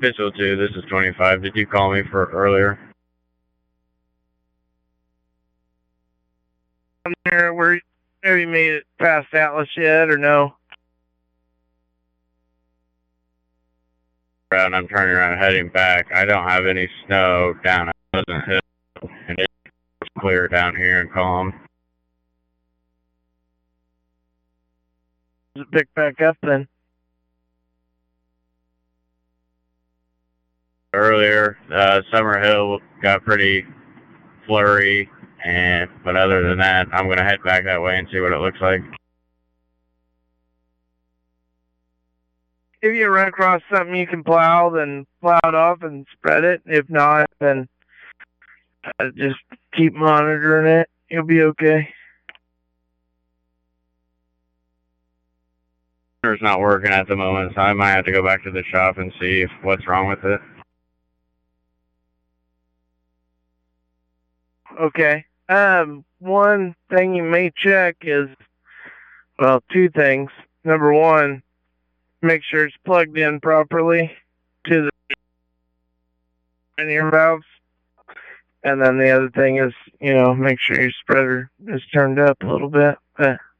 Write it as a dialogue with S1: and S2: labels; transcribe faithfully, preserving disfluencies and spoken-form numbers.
S1: Official two, this is twenty-five. Did you call me for earlier?
S2: I'm there. Where have you made it past Atlas yet, or no?
S1: And I'm turning around, heading back. I don't have any snow down at Pleasant Hill, and it's clear down here and calm.
S2: Does it pick back up then?
S1: Earlier, uh, Summer Hill got pretty flurry, and but other than that, I'm gonna head back that way and see what it looks like.
S2: If you run across something you can plow, then plow it off and spread it. If not, then uh, just keep monitoring it. You'll be okay.
S1: It's not working at the moment, so I might have to go back to the shop and see if, what's wrong with it.
S2: Okay. Um, one thing you may check is, well, two things. Number one, make sure it's plugged in properly to the linear valves. And then the other thing is, you know, make sure your spreader is turned up a little bit. But